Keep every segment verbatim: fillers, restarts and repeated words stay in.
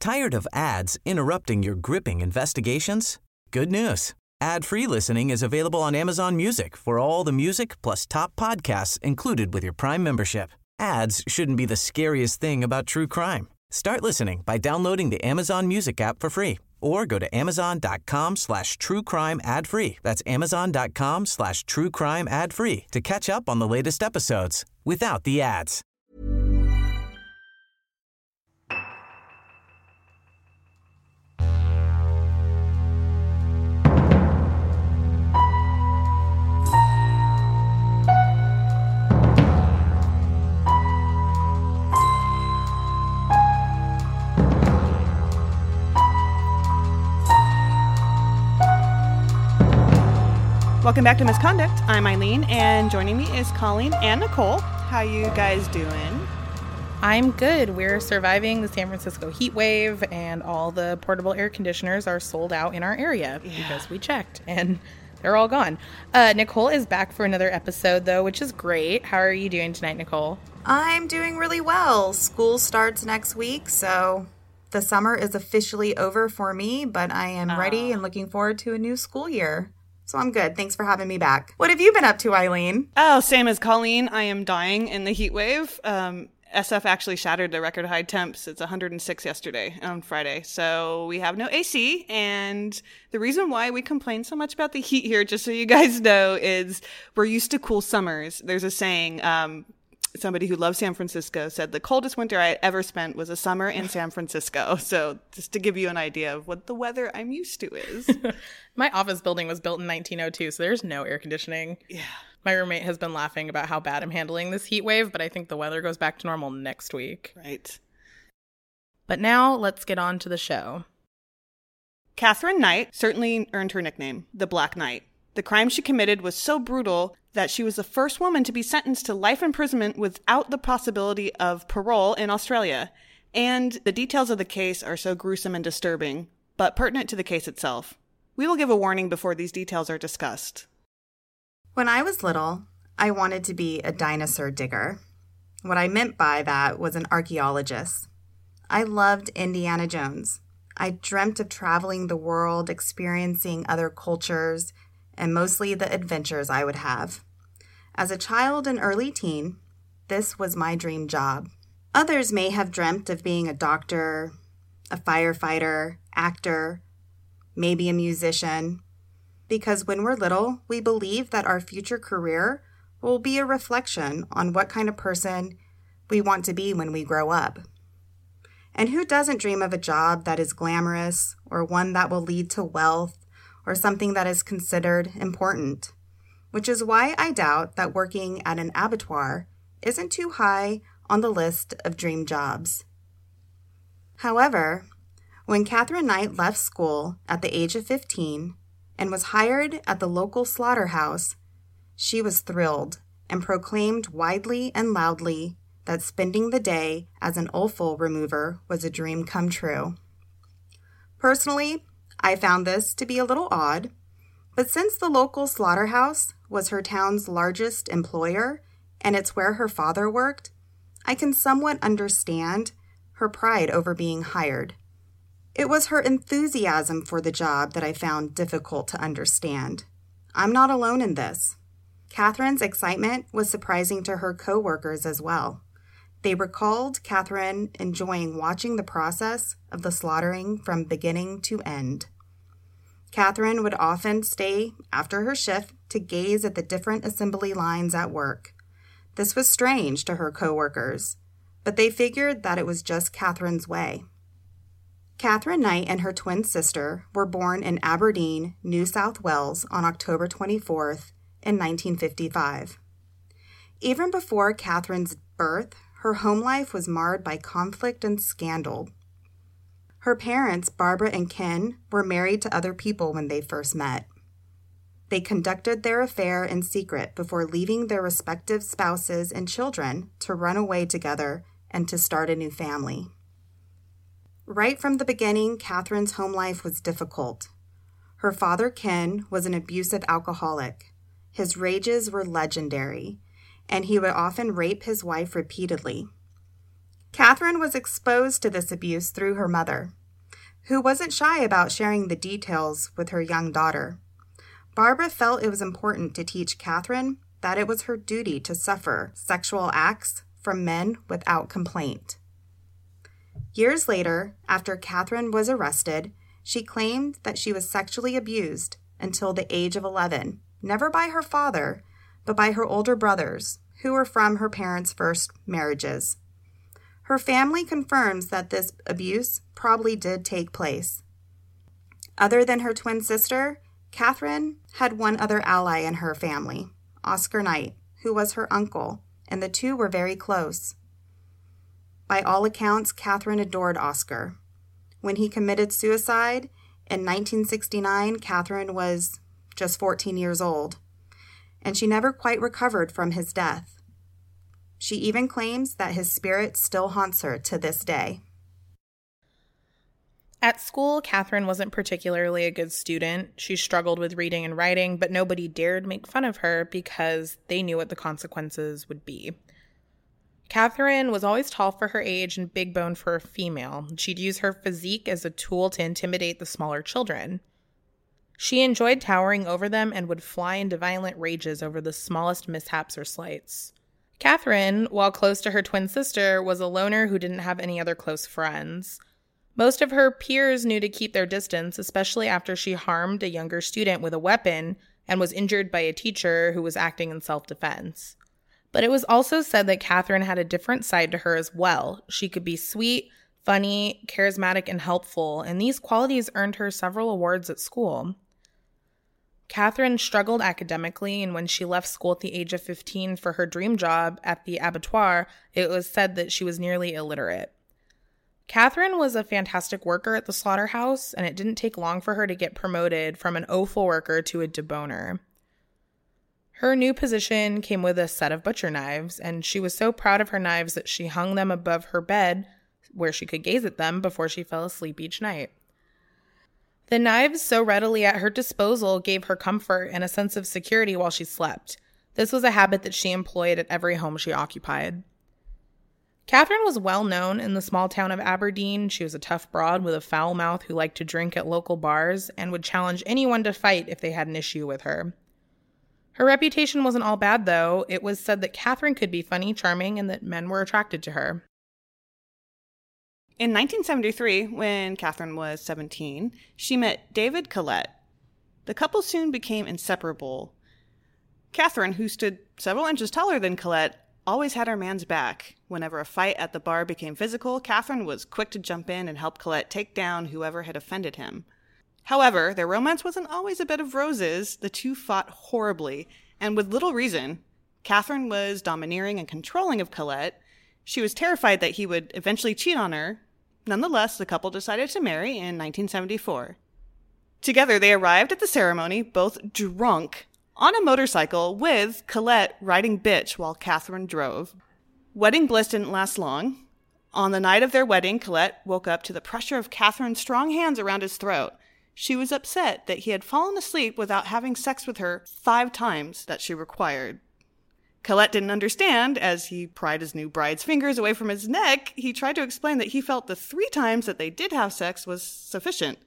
Tired of ads interrupting your gripping investigations? Good news. Ad-free listening is available on Amazon Music for all the music plus top podcasts included with your Prime membership. Ads shouldn't be the scariest thing about true crime. Start listening by downloading the Amazon Music app for free or go to amazon.com slash true crime ad free. That's amazon.com slash true crime ad free to catch up on the latest episodes without the ads. Welcome back to Misconduct. I'm Eileen, and joining me is Colleen and Nicole. How you guys doing? I'm good. We're surviving the San Francisco heat wave, and all the portable air conditioners are sold out in our area yeah. because we checked, and they're all gone. Uh, Nicole is back for another episode, though, which is great. How are you doing tonight, Nicole? I'm doing really well. School starts next week, so the summer is officially over for me, but I am oh. ready and looking forward to a new school year. So I'm good. Thanks for having me back. What have you been up to, Eileen? Oh, same as Colleen. I am dying in the heat wave. Um, S F actually shattered the record high temps. It's one hundred six yesterday on Friday. So we have no A C. And the reason why we complain so much about the heat here, just so you guys know, is we're used to cool summers. There's a saying, um, somebody who loves San Francisco said the coldest winter I ever spent was a summer in San Francisco. So just to give you an idea of what the weather I'm used to is. My office building was built in nineteen oh two, so there's no air conditioning. Yeah. My roommate has been laughing about how bad I'm handling this heat wave, but I think the weather goes back to normal next week. Right. But now let's get on to the show. Katherine Knight certainly earned her nickname, the Black Knight. The crime she committed was so brutal that she was the first woman to be sentenced to life imprisonment without the possibility of parole in Australia. And the details of the case are so gruesome and disturbing, but pertinent to the case itself. We will give a warning before these details are discussed. When I was little, I wanted to be a dinosaur digger. What I meant by that was an archaeologist. I loved Indiana Jones. I dreamt of traveling the world, experiencing other cultures, and mostly the adventures I would have. As a child and early teen, this was my dream job. Others may have dreamt of being a doctor, a firefighter, actor, maybe a musician, because when we're little, we believe that our future career will be a reflection on what kind of person we want to be when we grow up. And who doesn't dream of a job that is glamorous or one that will lead to wealth or something that is considered important? Which is why I doubt that working at an abattoir isn't too high on the list of dream jobs. However, when Katherine Knight left school at the age of fifteen and was hired at the local slaughterhouse, she was thrilled and proclaimed widely and loudly that spending the day as an offal remover was a dream come true. Personally, I found this to be a little odd, but since the local slaughterhouse was her town's largest employer and it's where her father worked, I can somewhat understand her pride over being hired. It was her enthusiasm for the job that I found difficult to understand. I'm not alone in this. Katherine's excitement was surprising to her co-workers as well. They recalled Katherine enjoying watching the process of the slaughtering from beginning to end. Katherine would often stay after her shift to gaze at the different assembly lines at work. This was strange to her coworkers, but they figured that it was just Katherine's way. Katherine Knight and her twin sister were born in Aberdeen, New South Wales on October twenty-fourth in nineteen fifty-five. Even before Katherine's birth, her home life was marred by conflict and scandal. Her parents, Barbara and Ken, were married to other people when they first met. They conducted their affair in secret before leaving their respective spouses and children to run away together and to start a new family. Right from the beginning, Katherine's home life was difficult. Her father, Ken, was an abusive alcoholic. His rages were legendary, and he would often rape his wife repeatedly. Catherine was exposed to this abuse through her mother, who wasn't shy about sharing the details with her young daughter. Barbara felt it was important to teach Catherine that it was her duty to suffer sexual acts from men without complaint. Years later, after Catherine was arrested, she claimed that she was sexually abused until the age of eleven, never by her father, but by her older brothers, who were from her parents' first marriages. Her family confirms that this abuse probably did take place. Other than her twin sister, Catherine had one other ally in her family, Oscar Knight, who was her uncle, and the two were very close. By all accounts, Catherine adored Oscar. When he committed suicide in nineteen sixty-nine, Catherine was just fourteen years old, and she never quite recovered from his death. She even claims that his spirit still haunts her to this day. At school, Catherine wasn't particularly a good student. She struggled with reading and writing, but nobody dared make fun of her because they knew what the consequences would be. Catherine was always tall for her age and big boned for a female. She'd use her physique as a tool to intimidate the smaller children. She enjoyed towering over them and would fly into violent rages over the smallest mishaps or slights. Catherine, while close to her twin sister, was a loner who didn't have any other close friends. Most of her peers knew to keep their distance, especially after she harmed a younger student with a weapon and was injured by a teacher who was acting in self-defense. But it was also said that Catherine had a different side to her as well. She could be sweet, funny, charismatic, and helpful, and these qualities earned her several awards at school. Catherine struggled academically, and when she left school at the age of fifteen for her dream job at the abattoir, it was said that she was nearly illiterate. Catherine was a fantastic worker at the slaughterhouse, and it didn't take long for her to get promoted from an offal worker to a deboner. Her new position came with a set of butcher knives, and she was so proud of her knives that she hung them above her bed where she could gaze at them before she fell asleep each night. The knives so readily at her disposal gave her comfort and a sense of security while she slept. This was a habit that she employed at every home she occupied. Catherine was well known in the small town of Aberdeen. She was a tough broad with a foul mouth who liked to drink at local bars and would challenge anyone to fight if they had an issue with her. Her reputation wasn't all bad, though. It was said that Catherine could be funny, charming, and that men were attracted to her. In nineteen seventy-three, when Catherine was seventeen, she met David Collette. The couple soon became inseparable. Catherine, who stood several inches taller than Collette, always had her man's back. Whenever a fight at the bar became physical, Catherine was quick to jump in and help Collette take down whoever had offended him. However, their romance wasn't always a bed of roses. The two fought horribly, and with little reason. Catherine was domineering and controlling of Collette. She was terrified that he would eventually cheat on her. Nonetheless, the couple decided to marry in nineteen seventy-four. Together, they arrived at the ceremony, both drunk, on a motorcycle, with Collette riding bitch while Catherine drove. Wedding bliss didn't last long. On the night of their wedding, Collette woke up to the pressure of Catherine's strong hands around his throat. She was upset that he had fallen asleep without having sex with her five times that she required. Collette didn't understand. As he pried his new bride's fingers away from his neck, he tried to explain that he felt the three times that they did have sex was sufficient.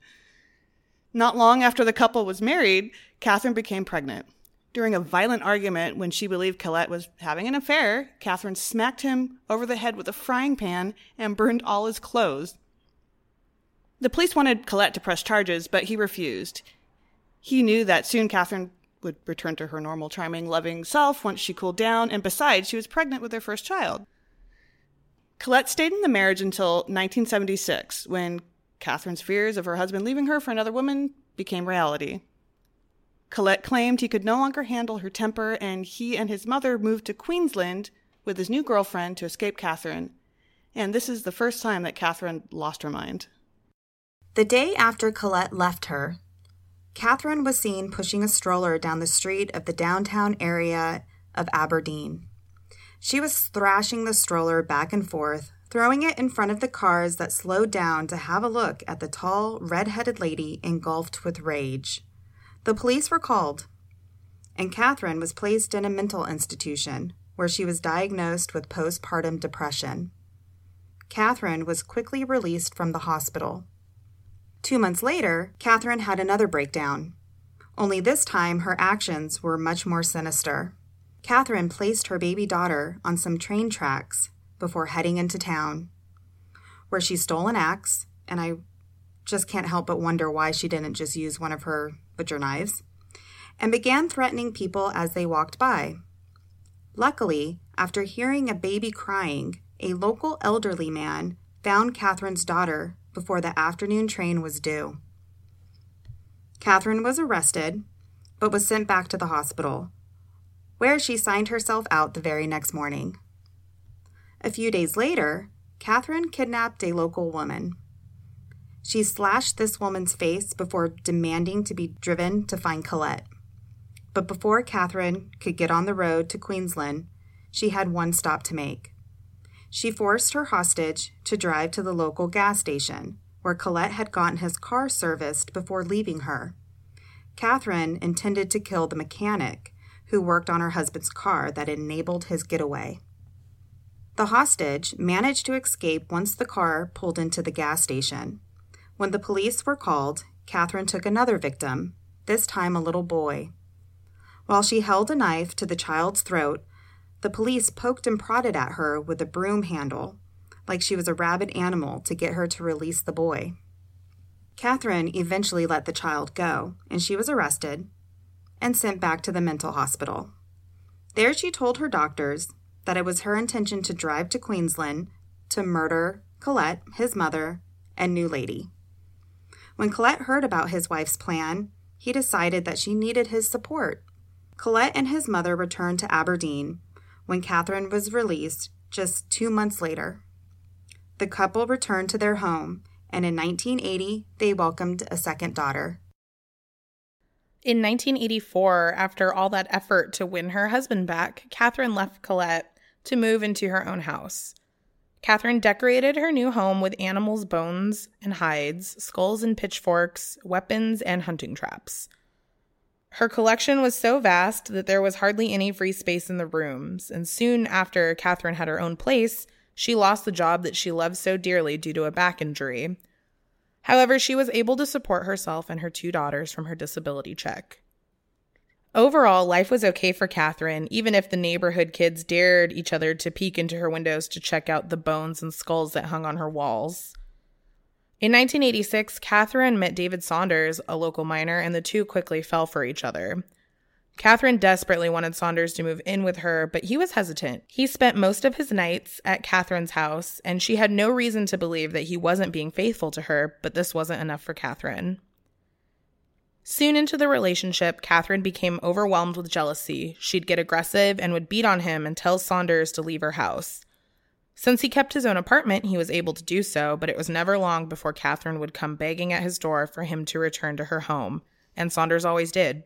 Not long after the couple was married, Catherine became pregnant. During a violent argument when she believed Collette was having an affair, Catherine smacked him over the head with a frying pan and burned all his clothes. The police wanted Collette to press charges, but he refused. He knew that soon Catherine would return to her normal, charming, loving self once she cooled down, and besides, she was pregnant with their first child. Collette stayed in the marriage until nineteen seventy-six, when Catherine's fears of her husband leaving her for another woman became reality. Collette claimed he could no longer handle her temper, and he and his mother moved to Queensland with his new girlfriend to escape Catherine. And this is the first time that Catherine lost her mind. The day after Collette left her, Catherine was seen pushing a stroller down the street of the downtown area of Aberdeen. She was thrashing the stroller back and forth, throwing it in front of the cars that slowed down to have a look at the tall, red-headed lady engulfed with rage. The police were called, and Catherine was placed in a mental institution where she was diagnosed with postpartum depression. Catherine was quickly released from the hospital. Two months later, Catherine had another breakdown. Only this time, her actions were much more sinister. Catherine placed her baby daughter on some train tracks before heading into town, where she stole an axe, and I just can't help but wonder why she didn't just use one of her butcher knives, and began threatening people as they walked by. Luckily, after hearing a baby crying, a local elderly man found Catherine's daughter before the afternoon train was due. Catherine was arrested, but was sent back to the hospital, where she signed herself out the very next morning. A few days later, Catherine kidnapped a local woman. She slashed this woman's face before demanding to be driven to find Colette. But before Catherine could get on the road to Queensland, she had one stop to make. She forced her hostage to drive to the local gas station, where Colette had gotten his car serviced before leaving her. Catherine intended to kill the mechanic who worked on her husband's car that enabled his getaway. The hostage managed to escape once the car pulled into the gas station. When the police were called, Catherine took another victim, this time a little boy. While she held a knife to the child's throat, the police poked and prodded at her with a broom handle, like she was a rabid animal, to get her to release the boy. Catherine eventually let the child go, and she was arrested and sent back to the mental hospital. There she told her doctors that it was her intention to drive to Queensland to murder Colette, his mother, and new lady. When Colette heard about his wife's plan, he decided that she needed his support. Colette and his mother returned to Aberdeen when Catherine was released just two months later. The couple returned to their home, and in nineteen eighty, they welcomed a second daughter. In nineteen eighty-four, after all that effort to win her husband back, Catherine left Colette to move into her own house. Catherine decorated her new home with animals' bones and hides, skulls and pitchforks, weapons, and hunting traps. Her collection was so vast that there was hardly any free space in the rooms, and soon after Catherine had her own place, she lost the job that she loved so dearly due to a back injury. However, she was able to support herself and her two daughters from her disability check. Overall, life was okay for Catherine, even if the neighborhood kids dared each other to peek into her windows to check out the bones and skulls that hung on her walls. In nineteen eighty-six, Catherine met David Saunders, a local miner, and the two quickly fell for each other. Catherine desperately wanted Saunders to move in with her, but he was hesitant. He spent most of his nights at Catherine's house, and she had no reason to believe that he wasn't being faithful to her, but this wasn't enough for Catherine. Soon into the relationship, Catherine became overwhelmed with jealousy. She'd get aggressive and would beat on him and tell Saunders to leave her house. Since he kept his own apartment, he was able to do so, but it was never long before Catherine would come begging at his door for him to return to her home, and Saunders always did.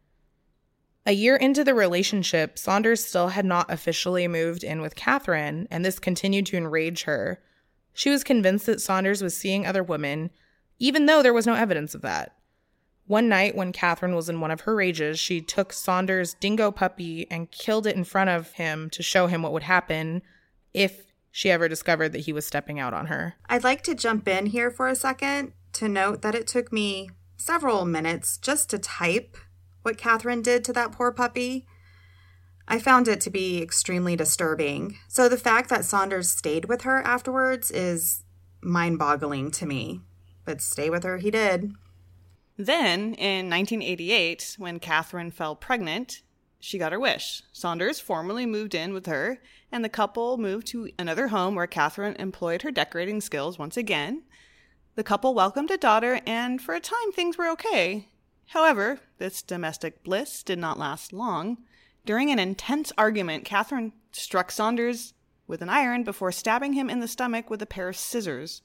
A year into the relationship, Saunders still had not officially moved in with Catherine, and this continued to enrage her. She was convinced that Saunders was seeing other women, even though there was no evidence of that. One night, when Catherine was in one of her rages, she took Saunders' dingo puppy and killed it in front of him to show him what would happen if she ever discovered that he was stepping out on her. I'd like to jump in here for a second to note that it took me several minutes just to type what Catherine did to that poor puppy. I found it to be extremely disturbing. So the fact that Saunders stayed with her afterwards is mind-boggling to me. But stay with her he did. Then, in nineteen eighty-eight, when Catherine fell pregnant, she got her wish. Saunders formally moved in with her, and the couple moved to another home where Catherine employed her decorating skills once again. The couple welcomed a daughter, and for a time things were okay. However, this domestic bliss did not last long. During an intense argument, Catherine struck Saunders with an iron before stabbing him in the stomach with a pair of scissors.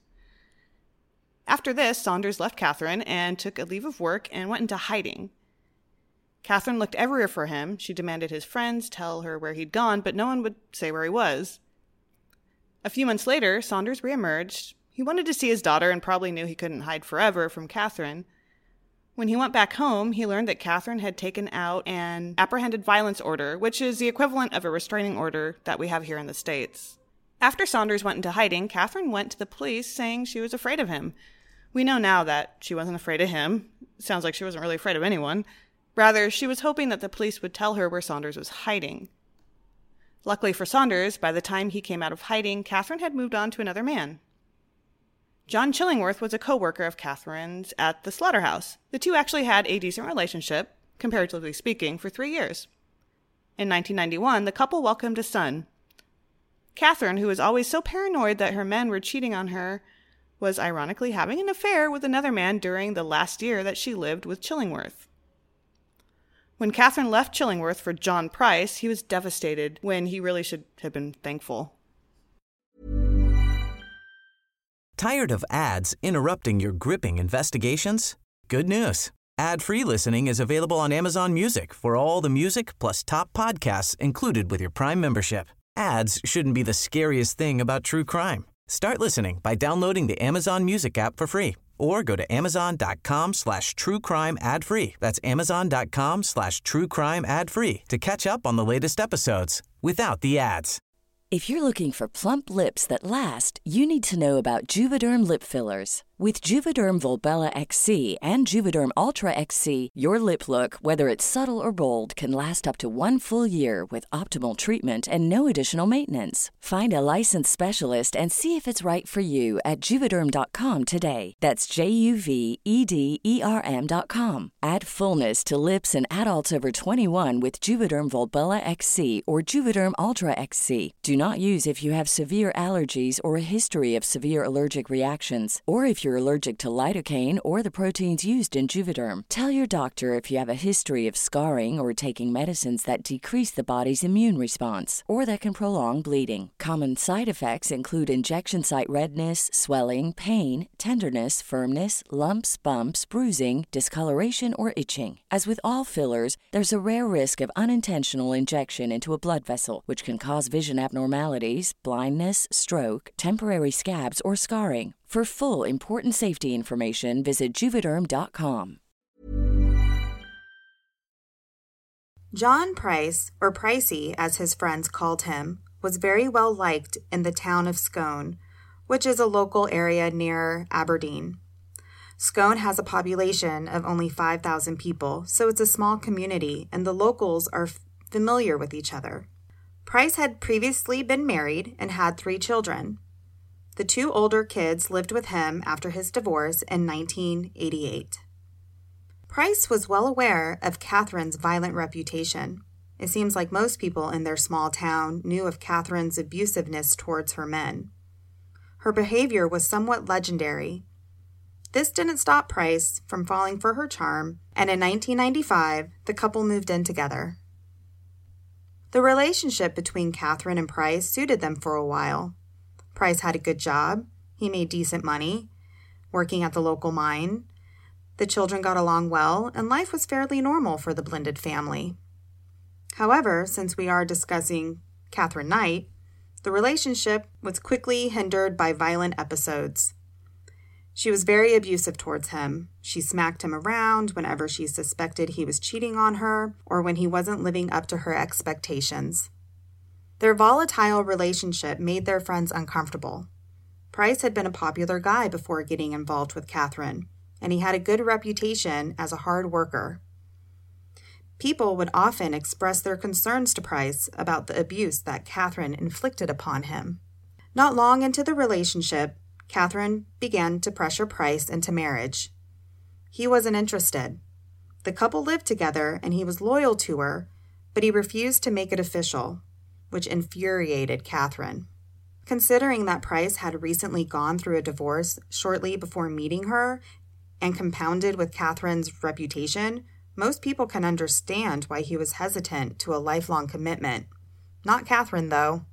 After this, Saunders left Catherine and took a leave of work and went into hiding. Catherine looked everywhere for him. She demanded his friends tell her where he'd gone, but no one would say where he was. A few months later, Saunders reemerged. He wanted to see his daughter and probably knew he couldn't hide forever from Catherine. When he went back home, he learned that Catherine had taken out an apprehended violence order, which is the equivalent of a restraining order that we have here in the States. After Saunders went into hiding, Catherine went to the police saying she was afraid of him. We know now that she wasn't afraid of him. Sounds like she wasn't really afraid of anyone. Rather, she was hoping that the police would tell her where Saunders was hiding. Luckily for Saunders, by the time he came out of hiding, Catherine had moved on to another man. John Chillingworth was a co-worker of Catherine's at the slaughterhouse. The two actually had a decent relationship, comparatively speaking, for three years. In nineteen ninety-one, the couple welcomed a son. Catherine, who was always so paranoid that her men were cheating on her, was ironically having an affair with another man during the last year that she lived with Chillingworth. When Catherine left Chillingworth for John Price, he was devastated when he really should have been thankful. Tired of ads interrupting your gripping investigations? Good news. Ad-free listening is available on Amazon Music for all the music plus top podcasts included with your Prime membership. Ads shouldn't be the scariest thing about true crime. Start listening by downloading the Amazon Music app for free or go to amazon.com slash true crime ad free. That's amazon.com slash true crime ad free to catch up on the latest episodes without the ads. If you're looking for plump lips that last, you need to know about Juvederm lip fillers. With Juvederm Volbella X C and Juvederm Ultra X C, your lip look, whether it's subtle or bold, can last up to one full year with optimal treatment and no additional maintenance. Find a licensed specialist and see if it's right for you at Juvederm dot com today. That's J U V E D E R M dot com. Add fullness to lips in adults over twenty-one with Juvederm Volbella X C or Juvederm Ultra X C. Do not use if you have severe allergies or a history of severe allergic reactions, or if you're allergic to lidocaine or the proteins used in Juvederm. Tell your doctor if you have a history of scarring or taking medicines that decrease the body's immune response or that can prolong bleeding. Common side effects include injection site redness, swelling, pain, tenderness, firmness, lumps, bumps, bruising, discoloration, or itching. As with all fillers, there's a rare risk of unintentional injection into a blood vessel, which can cause vision abnormalities, blindness, stroke, temporary scabs, or scarring. For full, important safety information, visit Juvederm dot com. John Price, or Pricey as his friends called him, was very well liked in the town of Scone, which is a local area near Aberdeen. Scone has a population of only five thousand people, so it's a small community, and the locals are f- familiar with each other. Price had previously been married and had three children. The two older kids lived with him after his divorce in nineteen eighty-eight. Price was well aware of Catherine's violent reputation. It seems like most people in their small town knew of Catherine's abusiveness towards her men. Her behavior was somewhat legendary. This didn't stop Price from falling for her charm, and in nineteen ninety-five, the couple moved in together. The relationship between Catherine and Price suited them for a while. Price had a good job. He made decent money, working at the local mine. The children got along well, and life was fairly normal for the blended family. However, since we are discussing Catherine Knight, the relationship was quickly hindered by violent episodes. She was very abusive towards him. She smacked him around whenever she suspected he was cheating on her or when he wasn't living up to her expectations. Their volatile relationship made their friends uncomfortable. Price had been a popular guy before getting involved with Catherine, and he had a good reputation as a hard worker. People would often express their concerns to Price about the abuse that Catherine inflicted upon him. Not long into the relationship, Catherine began to pressure Price into marriage. He wasn't interested. The couple lived together and he was loyal to her, but he refused to make it official, which infuriated Catherine. Considering that Price had recently gone through a divorce shortly before meeting her and compounded with Catherine's reputation, most people can understand why he was hesitant to a lifelong commitment. Not Catherine, though.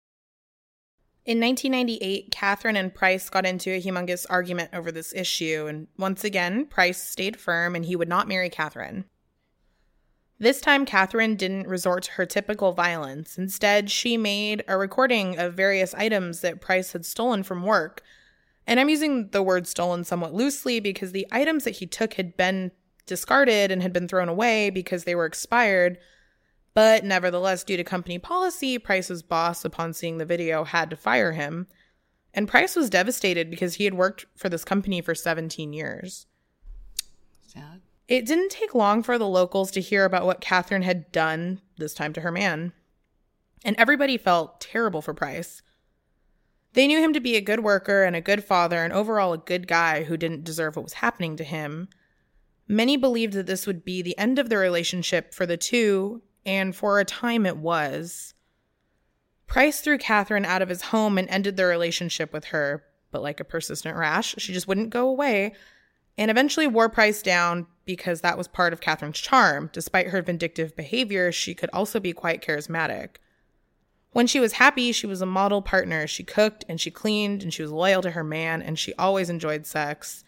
In nineteen ninety-eight, Catherine and Price got into a humongous argument over this issue, and once again, Price stayed firm and he would not marry Catherine. This time, Catherine didn't resort to her typical violence. Instead, she made a recording of various items that Price had stolen from work. And I'm using the word stolen somewhat loosely because the items that he took had been discarded and had been thrown away because they were expired, But nevertheless, due to company policy, Price's boss, upon seeing the video, had to fire him. And Price was devastated because he had worked for this company for seventeen years. Sad. It didn't take long for the locals to hear about what Catherine had done, this time to her man. And everybody felt terrible for Price. They knew him to be a good worker and a good father and overall a good guy who didn't deserve what was happening to him. Many believed that this would be the end of the relationship for the two, and for a time it was. Price threw Catherine out of his home and ended their relationship with her, but like a persistent rash, she just wouldn't go away, and eventually wore Price down because that was part of Catherine's charm. Despite her vindictive behavior, she could also be quite charismatic. When she was happy, she was a model partner. She cooked and she cleaned and she was loyal to her man, and she always enjoyed sex.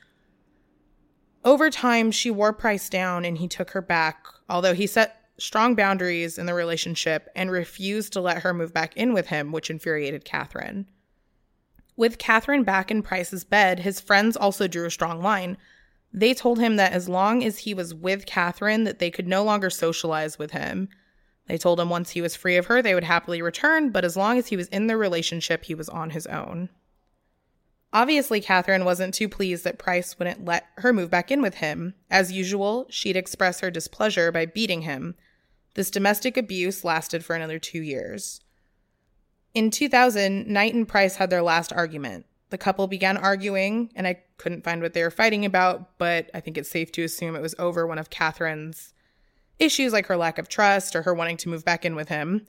Over time, she wore Price down and he took her back, although he set strong boundaries in the relationship and refused to let her move back in with him, which infuriated Catherine. With Catherine back in Price's bed, his friends also drew a strong line. They told him that as long as he was with Catherine, that they could no longer socialize with him. They told him once he was free of her, they would happily return, but as long as he was in the relationship, he was on his own. Obviously, Catherine wasn't too pleased that Price wouldn't let her move back in with him. As usual, she'd express her displeasure by beating him. This domestic abuse lasted for another two years. In two thousand, Knight and Price had their last argument. The couple began arguing, and I couldn't find what they were fighting about, but I think it's safe to assume it was over one of Catherine's issues, like her lack of trust or her wanting to move back in with him.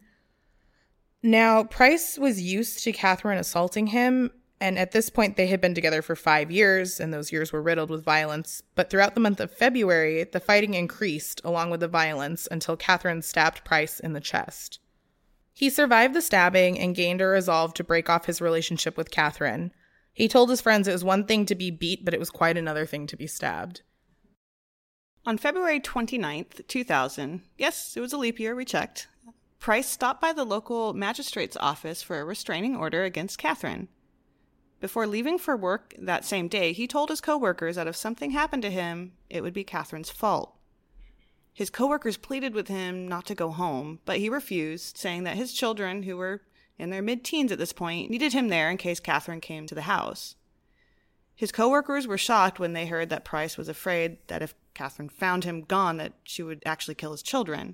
Now, Price was used to Catherine assaulting him, and at this point they had been together for five years, and those years were riddled with violence. But throughout the month of February, the fighting increased along with the violence until Catherine stabbed Price in the chest. He survived the stabbing and gained a resolve to break off his relationship with Catherine. He told his friends it was one thing to be beat, but it was quite another thing to be stabbed. On February twenty-ninth, two thousand, yes, it was a leap year, we checked, Price stopped by the local magistrate's office for a restraining order against Catherine. Before leaving for work that same day, he told his coworkers that if something happened to him, it would be Catherine's fault. His coworkers pleaded with him not to go home, but he refused, saying that his children, who were in their mid-teens at this point, needed him there in case Catherine came to the house. His coworkers were shocked when they heard that Price was afraid that if Catherine found him gone, that she would actually kill his children.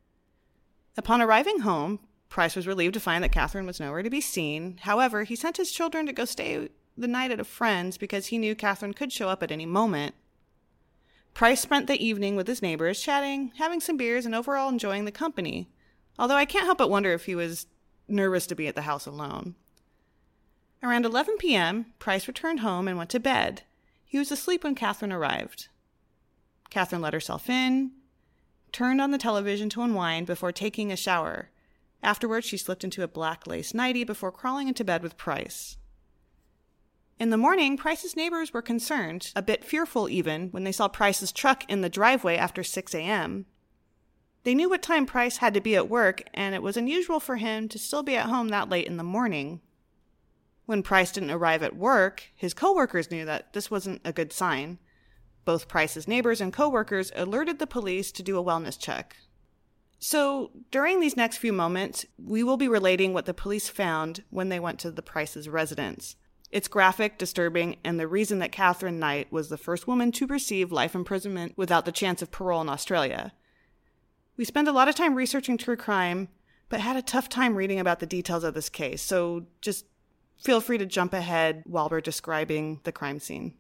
Upon arriving home, Price was relieved to find that Catherine was nowhere to be seen. However, he sent his children to go stay the night at a friend's because he knew Catherine could show up at any moment. Price spent the evening with his neighbors, chatting, having some beers, and overall enjoying the company. Although I can't help but wonder if he was nervous to be at the house alone. Around eleven p.m., Price returned home and went to bed. He was asleep when Catherine arrived. Catherine let herself in, turned on the television to unwind before taking a shower. Afterwards, she slipped into a black lace nightie before crawling into bed with Price. In the morning, Price's neighbors were concerned, a bit fearful even, when they saw Price's truck in the driveway after six a.m. They knew what time Price had to be at work, and it was unusual for him to still be at home that late in the morning. When Price didn't arrive at work, his coworkers knew that this wasn't a good sign. Both Price's neighbors and coworkers alerted the police to do a wellness check. So, during these next few moments, we will be relating what the police found when they went to the Price's residence. It's graphic, disturbing, and the reason that Catherine Knight was the first woman to receive life imprisonment without the chance of parole in Australia. We spend a lot of time researching true crime, but had a tough time reading about the details of this case, so just feel free to jump ahead while we're describing the crime scene.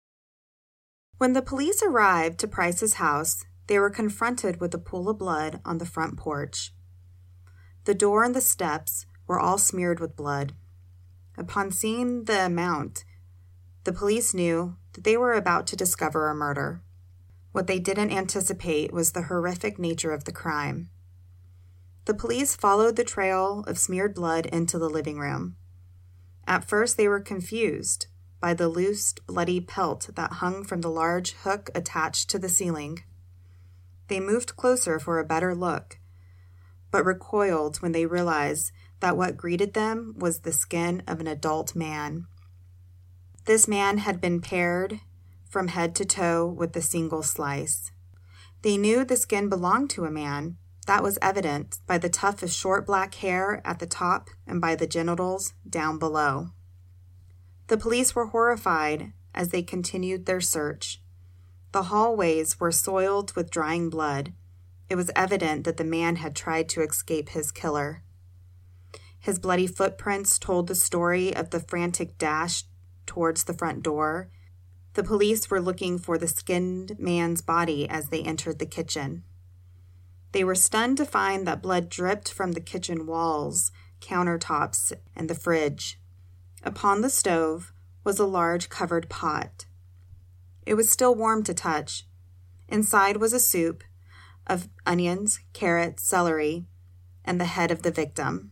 When the police arrived to Price's house, they were confronted with a pool of blood on the front porch. The door and the steps were all smeared with blood. Upon seeing the amount, the police knew that they were about to discover a murder. What they didn't anticipate was the horrific nature of the crime. The police followed the trail of smeared blood into the living room. At first, they were confused by the loose, bloody pelt that hung from the large hook attached to the ceiling. They moved closer for a better look, but recoiled when they realized that what greeted them was the skin of an adult man. This man had been pared from head to toe with a single slice. They knew the skin belonged to a man, That was evident by the tuft of short black hair at the top and by the genitals down below. The police were horrified as they continued their search. The hallways were soiled with drying blood. It was evident that the man had tried to escape his killer. His bloody footprints told the story of the frantic dash towards the front door. The police were looking for the skinned man's body as they entered the kitchen. They were stunned to find that blood dripped from the kitchen walls, countertops, and the fridge. Upon the stove was a large covered pot. It was still warm to touch. Inside was a soup of onions, carrots, celery, and the head of the victim.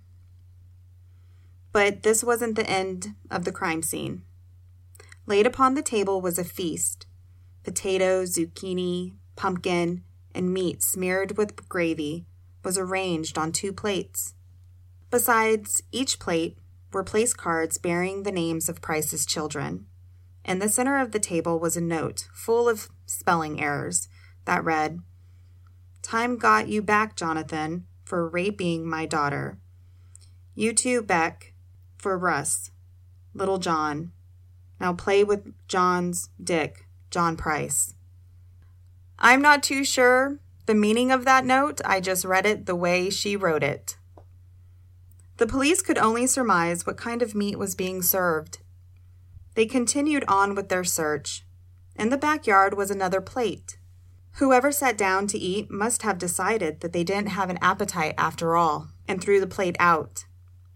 But this wasn't the end of the crime scene. Laid upon the table was a feast. Potato, zucchini, pumpkin, and meat smeared with gravy was arranged on two plates. Besides each plate were place cards bearing the names of Price's children. In the center of the table was a note full of spelling errors that read, "Time got you back, Jonathan, for raping my daughter. You too, Beck, for Russ. Little John. Now play with John's dick, John Price." I'm not too sure the meaning of that note. I just read it the way she wrote it. The police could only surmise what kind of meat was being served. They continued on with their search. In the backyard was another plate. Whoever sat down to eat must have decided that they didn't have an appetite after all, and threw the plate out.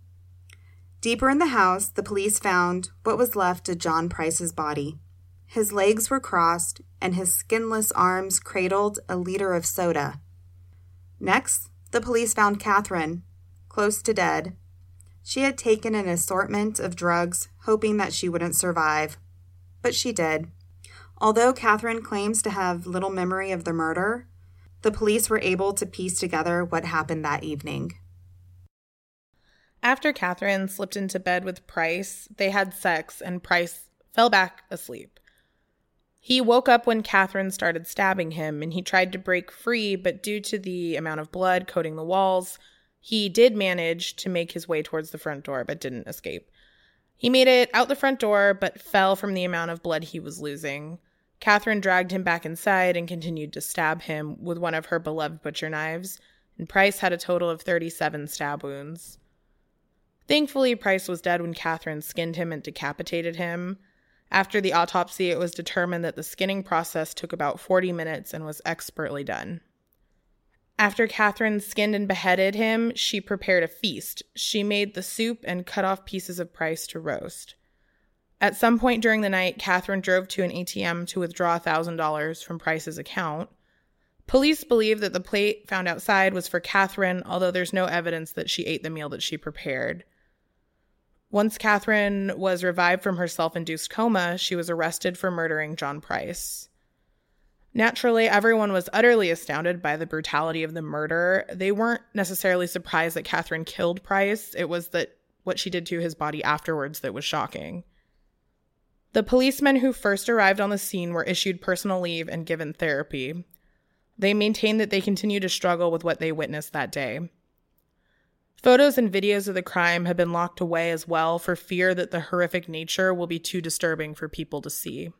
Deeper in the house, the police found what was left of John Price's body. His legs were crossed, and his skinless arms cradled a liter of soda. Next, the police found Catherine, close to dead. She had taken an assortment of drugs, hoping that she wouldn't survive. But she did. Although Catherine claims to have little memory of the murder, the police were able to piece together what happened that evening. After Catherine slipped into bed with Price, they had sex and Price fell back asleep. He woke up when Catherine started stabbing him, and he tried to break free, but due to the amount of blood coating the walls, he did manage to make his way towards the front door, but didn't escape. He made it out the front door, but fell from the amount of blood he was losing. Catherine dragged him back inside and continued to stab him with one of her beloved butcher knives, and Price had a total of thirty-seven stab wounds. Thankfully, Price was dead when Catherine skinned him and decapitated him. After the autopsy, it was determined that the skinning process took about forty minutes and was expertly done. After Catherine skinned and beheaded him, she prepared a feast. She made the soup and cut off pieces of Price to roast. At some point during the night, Catherine drove to an A T M to withdraw one thousand dollars from Price's account. Police believe that the plate found outside was for Catherine, although there's no evidence that she ate the meal that she prepared. Once Catherine was revived from her self-induced coma, she was arrested for murdering John Price. Naturally, everyone was utterly astounded by the brutality of the murder. They weren't necessarily surprised that Catherine killed Price. It was that what she did to his body afterwards that was shocking. The policemen who first arrived on the scene were issued personal leave and given therapy. They maintained that they continued to struggle with what they witnessed that day. Photos and videos of the crime have been locked away as well for fear that the horrific nature will be too disturbing for people to see.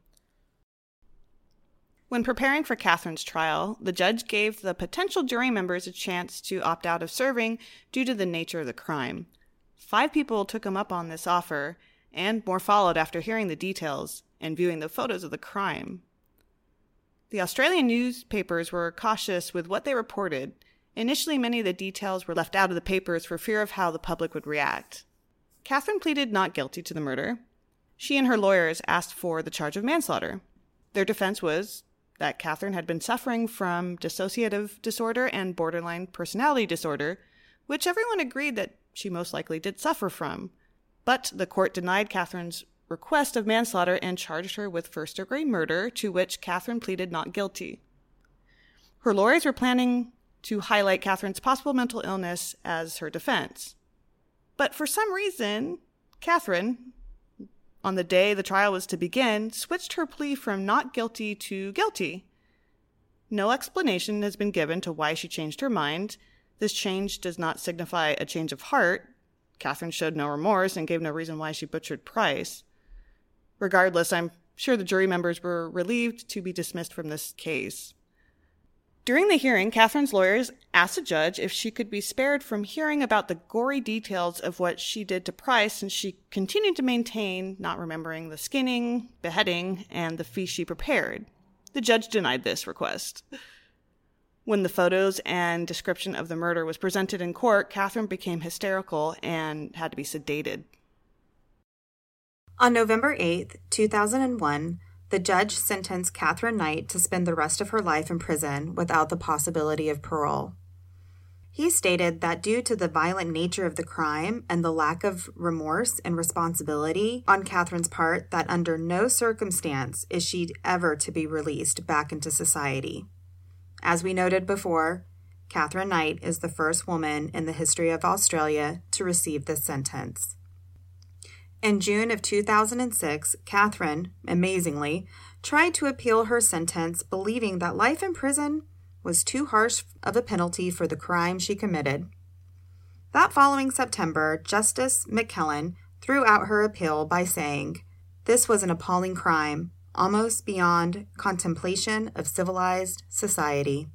When preparing for Catherine's trial, the judge gave the potential jury members a chance to opt out of serving due to the nature of the crime. Five people took him up on this offer, and more followed after hearing the details and viewing the photos of the crime. The Australian newspapers were cautious with what they reported. Initially, many of the details were left out of the papers for fear of how the public would react. Catherine pleaded not guilty to the murder. She and her lawyers asked for the charge of manslaughter. Their defense was that Catherine had been suffering from dissociative disorder and borderline personality disorder, which everyone agreed that she most likely did suffer from. But the court denied Catherine's request of manslaughter and charged her with first-degree murder, to which Catherine pleaded not guilty. Her lawyers were planning to highlight Catherine's possible mental illness as her defense. But for some reason, Catherine, on the day the trial was to begin, switched her plea from not guilty to guilty. No explanation has been given to why she changed her mind. This change does not signify a change of heart. Catherine showed no remorse and gave no reason why she butchered Price. Regardless, I'm sure the jury members were relieved to be dismissed from this case. During the hearing, Catherine's lawyers asked the judge if she could be spared from hearing about the gory details of what she did to Price, since she continued to maintain not remembering the skinning, beheading, and the feast she prepared. The judge denied this request. When the photos and description of the murder was presented in court, Catherine became hysterical and had to be sedated. On November eighth, two thousand one, the judge sentenced Catherine Knight to spend the rest of her life in prison without the possibility of parole. He stated that due to the violent nature of the crime and the lack of remorse and responsibility on Catherine's part, that under no circumstance is she ever to be released back into society. As we noted before, Catherine Knight is the first woman in the history of Australia to receive this sentence. In June of two thousand six, Catherine, amazingly, tried to appeal her sentence, believing that life in prison was too harsh of a penalty for the crime she committed. That following September, Justice McKellen threw out her appeal by saying, "This was an appalling crime, almost beyond contemplation of civilized society."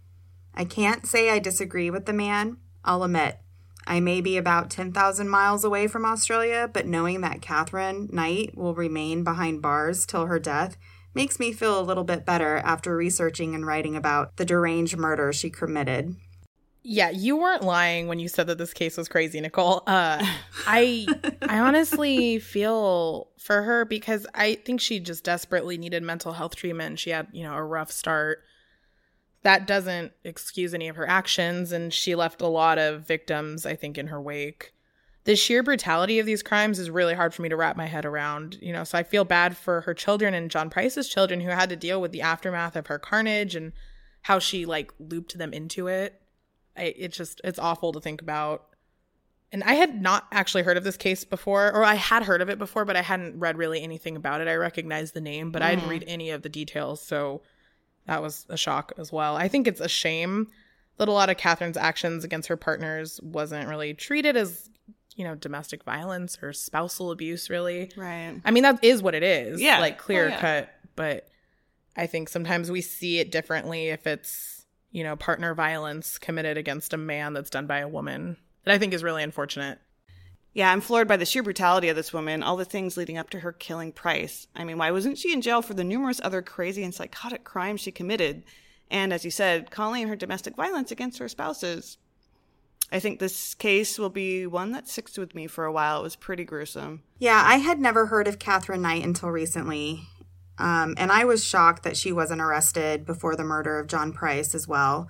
I can't say I disagree with the man. I'll admit, I may be about ten thousand miles away from Australia, but knowing that Catherine Knight will remain behind bars till her death makes me feel a little bit better after researching and writing about the deranged murder she committed. Yeah, you weren't lying when you said that this case was crazy, Nicole. Uh, I I honestly feel for her because I think she just desperately needed mental health treatment. She had, you know, a rough start. That doesn't excuse any of her actions, and she left a lot of victims, I think, in her wake. The sheer brutality of these crimes is really hard for me to wrap my head around, you know, so I feel bad for her children and John Price's children who had to deal with the aftermath of her carnage and how she, like, looped them into it. I, it's just, it's awful to think about. And I had not actually heard of this case before, or I had heard of it before, but I hadn't read really anything about it. I recognized the name, but mm-hmm. I didn't read any of the details, so that was a shock as well. I think it's a shame that a lot of Catherine's actions against her partners wasn't really treated as, you know, domestic violence or spousal abuse, really. Right. I mean, that is what it is. Yeah. Like, clear oh, yeah. cut. But I think sometimes we see it differently if it's, you know, partner violence committed against a man that's done by a woman. That I think is really unfortunate. Yeah, I'm floored by the sheer brutality of this woman, all the things leading up to her killing Price. I mean, why wasn't she in jail for the numerous other crazy and psychotic crimes she committed? And as you said, calling her domestic violence against her spouses. I think this case will be one that sticks with me for a while. It was pretty gruesome. Yeah, I had never heard of Catherine Knight until recently. Um, and I was shocked that she wasn't arrested before the murder of John Price as well.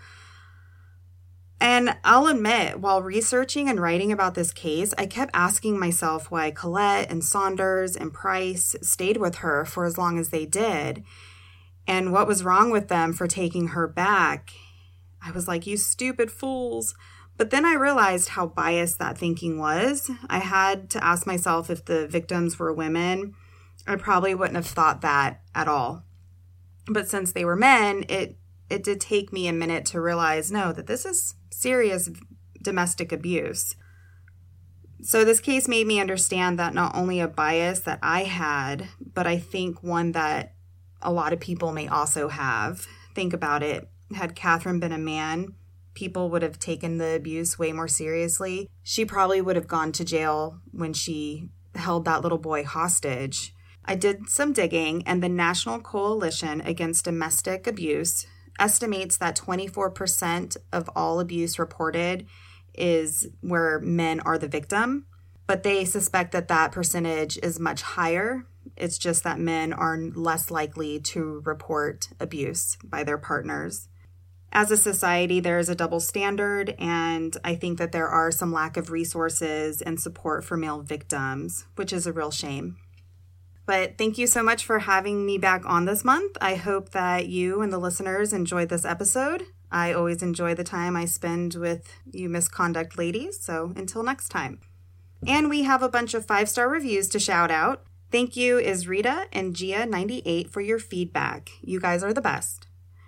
And I'll admit, while researching and writing about this case, I kept asking myself why Collette and Saunders and Price stayed with her for as long as they did, and what was wrong with them for taking her back. I was like, you stupid fools. But then I realized how biased that thinking was. I had to ask myself if the victims were women. I probably wouldn't have thought that at all. But since they were men, it it did take me a minute to realize, no, that this is serious domestic abuse. So this case made me understand that not only a bias that I had, but I think one that a lot of people may also have. Think about it. Had Catherine been a man, people would have taken the abuse way more seriously. She probably would have gone to jail when she held that little boy hostage. I did some digging, and the National Coalition Against Domestic Abuse estimates that twenty-four percent of all abuse reported is where men are the victim, but they suspect that that percentage is much higher. It's just that men are less likely to report abuse by their partners. As a society, there is a double standard, and I think that there are some lack of resources and support for male victims, which is a real shame. But thank you so much for having me back on this month. I hope that you and the listeners enjoyed this episode. I always enjoy the time I spend with you misconduct ladies, so until next time. And we have a bunch of five-star reviews to shout out. Thank you is Rita and Gia ninety-eight for your feedback. You guys are the best.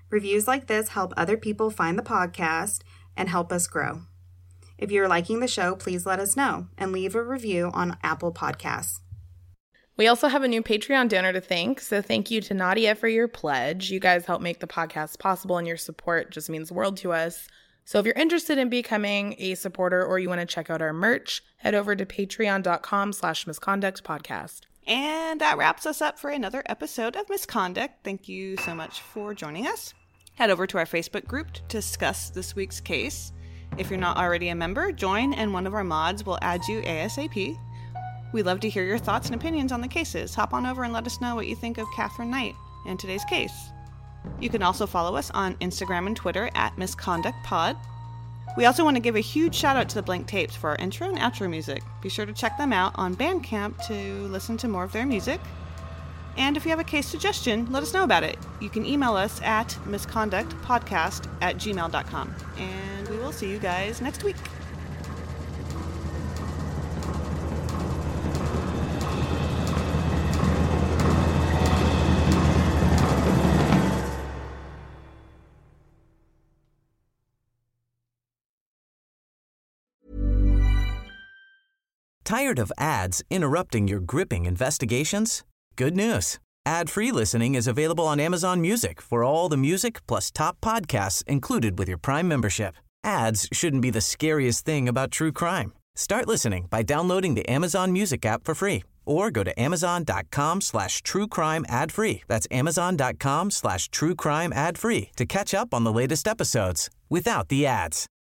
Reviews like this help other people find the podcast and help us grow. If you're liking the show, please let us know and leave a review on Apple Podcasts. We also have a new Patreon donor to thank, so thank you to Nadia for your pledge. You guys help make the podcast possible, and your support just means the world to us. So if you're interested in becoming a supporter or you want to check out our merch, head over to patreon.com slash misconduct podcast. And that wraps us up for another episode of Misconduct. Thank you so much for joining us. Head over to our Facebook group to discuss this week's case. If you're not already a member, join and one of our mods will add you ASAP. We'd love to hear your thoughts and opinions on the cases. Hop on over and let us know what you think of Catherine Knight and today's case. You can also follow us on Instagram and Twitter at MisconductPod. We also want to give a huge shout out to the Blank Tapes for our intro and outro music. Be sure to check them out on Bandcamp to listen to more of their music. And if you have a case suggestion, let us know about it. You can email us at misconductpodcast at gmail dot com. And we will see you guys next week. Tired of ads interrupting your gripping investigations? Good news. Ad-free listening is available on Amazon Music for all the music plus top podcasts included with your Prime membership. Ads shouldn't be the scariest thing about true crime. Start listening by downloading the Amazon Music app for free or go to amazon.com slash true crime ad free. That's amazon.com slash true crime ad free to catch up on the latest episodes without the ads.